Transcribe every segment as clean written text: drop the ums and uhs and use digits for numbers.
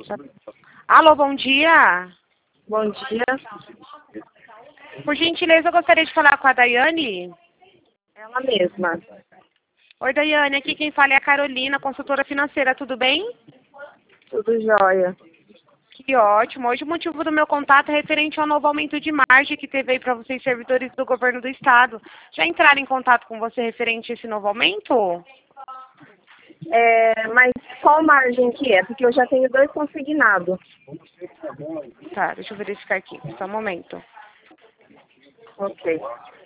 Alô, bom dia. Bom dia. Por gentileza, eu gostaria de falar com a Daiane. Ela mesma. Oi, Daiane. Aqui quem fala é a Carolina, consultora financeira. Tudo bem? Tudo jóia. Que ótimo. Hoje o motivo do meu contato é referente ao novo aumento de margem que teve aí para vocês, servidores do governo do estado. Já entraram em contato com você referente a esse novo aumento? Mas qual margem que é? Porque eu já tenho 2 consignados. Tá, deixa eu verificar aqui. Só um momento. Ok.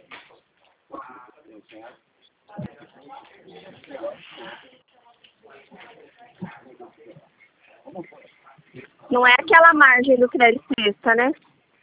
Não é aquela margem do crédito sexta, né?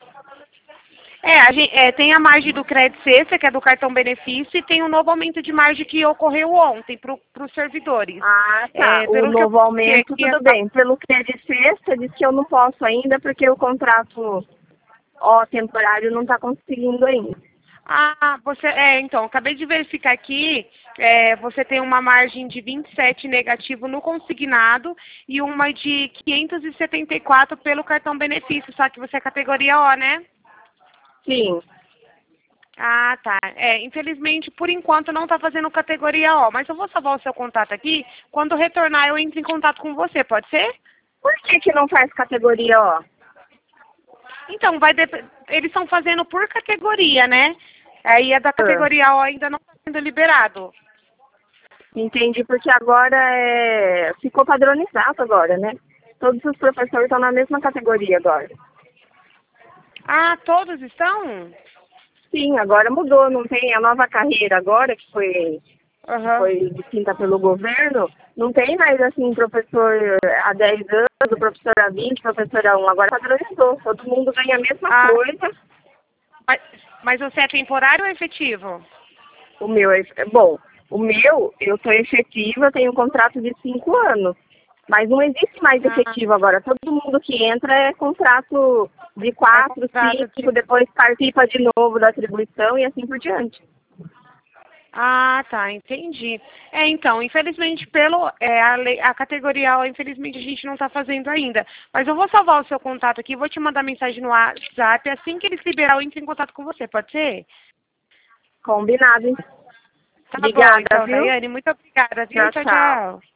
Tem a margem do crédito sexta, que é do cartão benefício, e tem um novo aumento de margem que ocorreu ontem para os servidores. Ah, tá. O novo aumento, tudo bem. Pelo crédito sexta, diz que eu não posso ainda, porque o contrato temporário não está conseguindo ainda. Então, acabei de verificar aqui, você tem uma margem de 27 negativo no consignado e uma de 574 pelo cartão benefício, só que você é categoria O, né? Sim. Ah, tá. Infelizmente, por enquanto, não está fazendo categoria O, mas eu vou salvar o seu contato aqui. Quando retornar, eu entro em contato com você, pode ser? Por que não faz categoria O? Então, eles estão fazendo por categoria, né? Aí a da categoria O ainda não está sendo liberado. Entendi, porque agora ficou padronizado agora, né? Todos os professores estão na mesma categoria agora. Ah, todos estão? Sim, agora mudou, não tem a nova carreira agora, que foi distinta pelo governo, não tem mais assim professor há 10 anos, professor há 20, professor há 1, agora padronizou, todo mundo ganha a mesma coisa. Mas você é temporário ou efetivo? O meu eu sou efetiva, eu tenho um contrato de 5 anos, mas não existe mais efetivo agora, todo mundo que entra é contrato de 4, 5, depois participa de novo da atribuição e assim por diante. Ah, tá, entendi. Então, infelizmente, a categoria O, infelizmente, a gente não está fazendo ainda. Mas eu vou salvar o seu contato aqui, vou te mandar mensagem no WhatsApp, assim que eles liberar, eu entro em contato com você, pode ser? Combinado. Tá Obrigada, bom, então, viu? Daiane, muito obrigada, viu? Tchau, tchau.